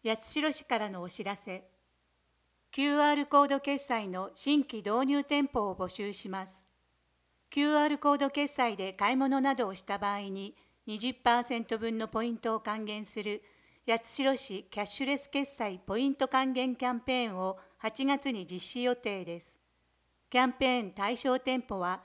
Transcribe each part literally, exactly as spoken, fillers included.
八代市からのお知らせ。キューアール コード決済の新規導入店舗を募集します。キューアール コード決済で買い物などをした場合に にじゅっパーセント 分のポイントを還元する八代市キャッシュレス決済ポイント還元キャンペーンをはちがつに実施予定です。キャンペーン対象店舗は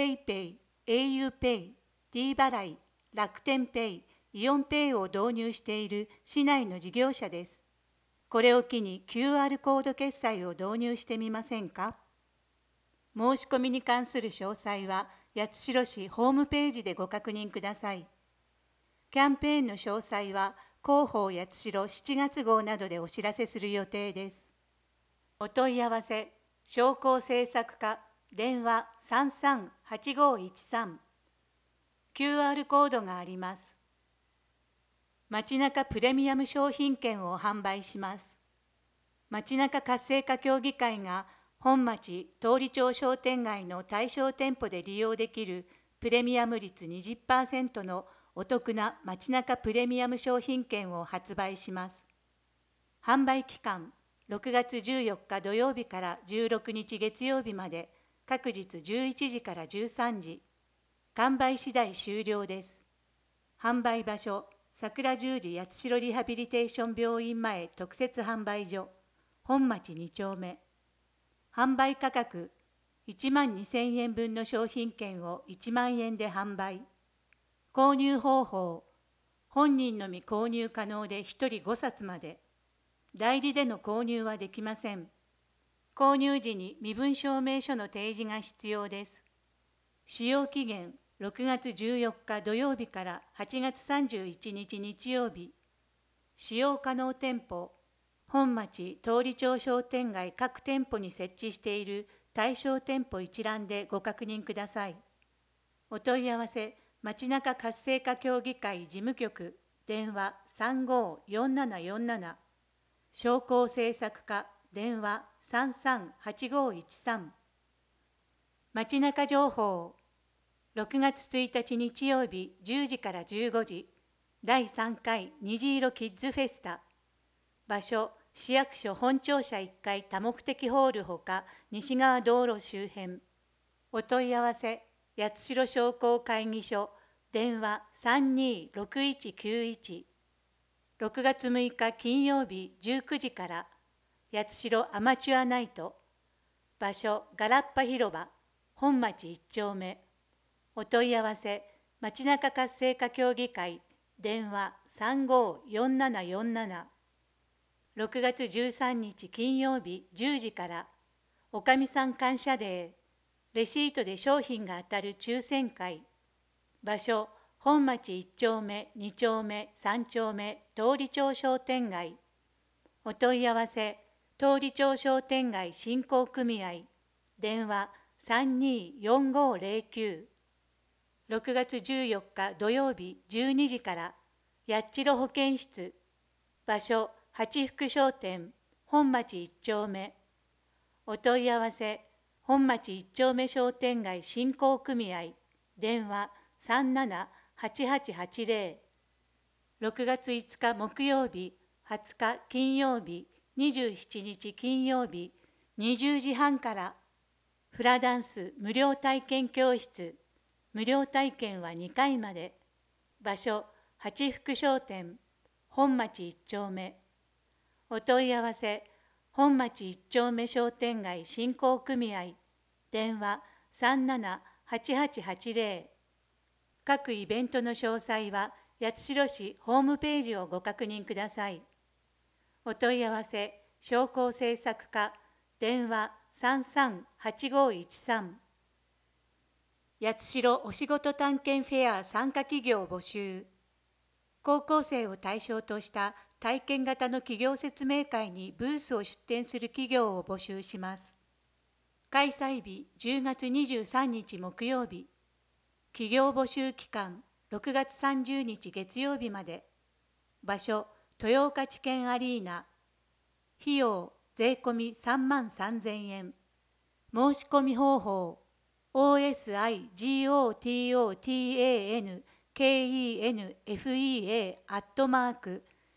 PayPay、auPay、D 払い、楽天ペイ、イオンペイを導入している市内の事業者です。これを機に キューアール コード決済を導入してみませんか？申し込みに関する詳細は八代市ホームページでご確認ください。キャンペーンの詳細は広報八代しちがつ号などでお知らせする予定です。お問い合わせ、商工制作課、電話さんさんはちごいちさん。キューアール コードがあります。街中プレミアム商品券を販売します。街中活性化協議会が本町通り町商店街の対象店舗で利用できるプレミアム率 にじゅっパーセント のお得な街中プレミアム商品券を発売します。販売期間、ろくがつじゅうよっか土曜日からじゅうろくにち月曜日まで、各日じゅういちじからじゅうさんじ。完売次第終了です。販売場所、桜十字八代リハビリテーション病院前特設販売所、本町に丁目。販売価格、いちまんにせんえん分の商品券をいちまんえんで販売。購入方法、本人のみ購入可能でひとりごさつまで。代理での購入はできません。購入時に身分証明書の提示が必要です。使用期限、ろくがつじゅうよっか土曜日からはちがつさんじゅういちにち日曜日。使用可能店舗、本町通り町商店街各店舗に設置している対象店舗一覧でご確認ください。お問い合わせ、街中活性化協議会事務局、電話さんごーよんななよんなな。商工制作課、電話さんさんはちごいちさん。街中情報、ろくがつついたち日曜日じゅうじからじゅうごじ、だいさんかい虹色キッズフェスタ。場所、市役所本庁舎いっかい多目的ホールほか西側道路周辺。お問い合わせ、八代商工会議所、電話さんにーろくいちきゅういち。ろくがつむいか金曜日じゅうくじから、八代アマチュアナイト。場所、ガラッパ広場、本町いっ丁目。お問い合わせ、街中活性化協議会、電話さんごーよんななよんなな。ろくがつじゅうさんにち金曜日じゅうじから、おかみさん感謝デー、レシートで商品が当たる抽選会。場所、本町いっ丁目、に丁目、さん丁目、通り町商店街。お問い合わせ、通り町商店街振興組合、電話さんにーよんごーぜろきゅう。ろくがつじゅうよっか土曜日じゅうにじから、八代保健室。場所、八福商店、本町いっ丁目。お問い合わせ、本町いっ丁目商店街振興組合、電話さんななはちはちはちぜろ。ろくがついつか木曜日、はつか金曜日、にじゅうしちにち金曜日、にじゅうじはんから、フラダンス無料体験教室。無料体験はにかいまで。場所、八福商店、本町いっ丁目。お問い合わせ、本町いっ丁目商店街振興組合、電話さんななはちはちはちぜろ。各イベントの詳細は、八代市ホームページをご確認ください。お問い合わせ、商工制作課、電話さんさんはちごいちさん。八代お仕事探検フェア参加企業募集。高校生を対象とした体験型の企業説明会にブースを出展する企業を募集します。開催日じゅうがつにじゅうさんにち木曜日。企業募集期間ろくがつさんじゅうにち月曜日まで。場所、豊岡地検アリーナ。費用、税込みさんまんさんぜんえん。申し込み方法、オーエスアイジーオーティーオーティーエーエヌケーイーエヌエフイーエー アットマーク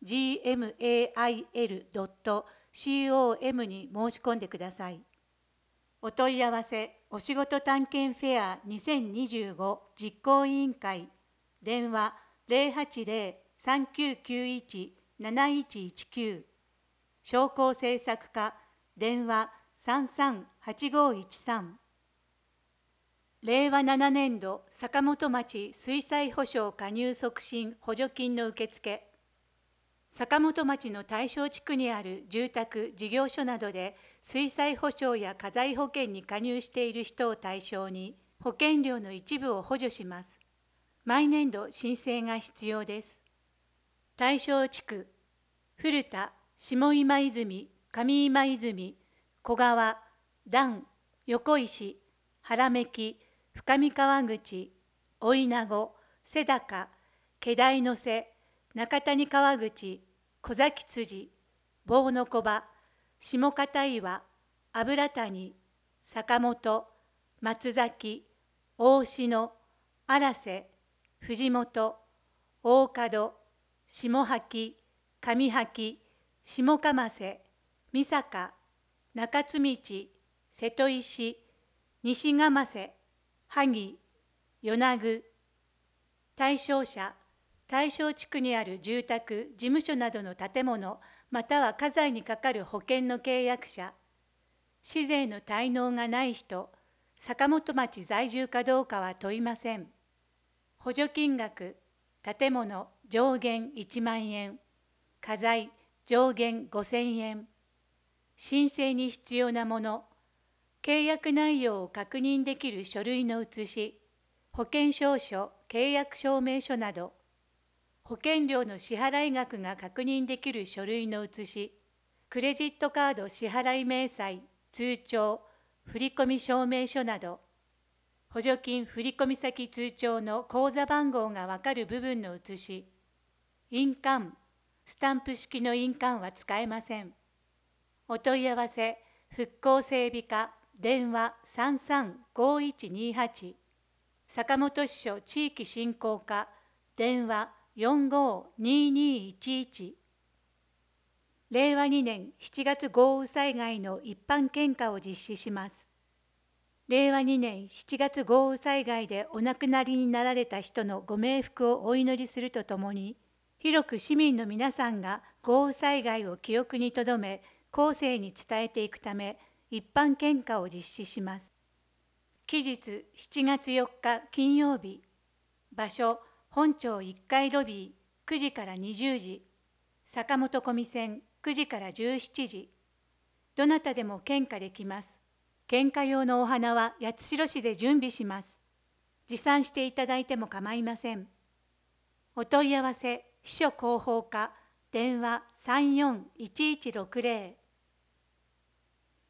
ジーエムエーアイエルドットコム に申し込んでください。お問い合わせお仕事探検フェアにせんにじゅうご実行委員会電話 ゼロはちゼロ さんきゅうきゅういち なないちいちきゅう 商工制作課電話 さんさんはちごいちさん れいわななねん度坂本町水災保障加入促進補助金の受付。坂本町の大正地区にある住宅・事業所などで水災保障や家財保険に加入している人を対象に保険料の一部を補助します。毎年度申請が必要です。大正地区、古田、下今泉、上今泉、小川、段、横石、原めき、深見川口、お稲子、瀬高、気台の瀬、中谷川口、小崎辻、棒の小場、下片岩、油谷、坂本、松崎、大篠、荒瀬、藤本、大門、下履、上履、下鎌瀬、三坂、中津道、瀬戸石、西蒲瀬、萩、与那具。対象者、対象地区にある住宅・事務所などの建物または家財にかかる保険の契約者、市税の滞納がない人、坂本町在住かどうかは問いません。補助金額、建物上限いちまんえん、家財上限ごせんえん。申請に必要なもの、契約内容を確認できる書類の写し、保険証書、契約証明書など、保険料の支払額が確認できる書類の写し、クレジットカード支払明細、通帳、振込証明書など、補助金振込先通帳の口座番号がわかる部分の写し、印鑑、スタンプ式の印鑑は使えません。お問い合わせ、復興整備課、電話 さんさんごいちにはち、坂本支所地域振興課、電話よんごににいちいち。れいわにねんしちがつ豪雨災害の一般献花を実施します。れいわにねんしちがつ豪雨災害でお亡くなりになられた人のご冥福をお祈りするとともに、広く市民の皆さんが豪雨災害を記憶に留め、後世に伝えていくため、一般献花を実施します。期日しちがつよっか金曜日。場所、本庁いっかいロビーくじからにじゅうじ。坂本小見線くじからじゅうしちじ。どなたでも献花できます。献花用のお花は八代市で準備します。持参していただいても構いません。お問い合わせ、支所広報課、電話さんよんいちいちろくゼロ。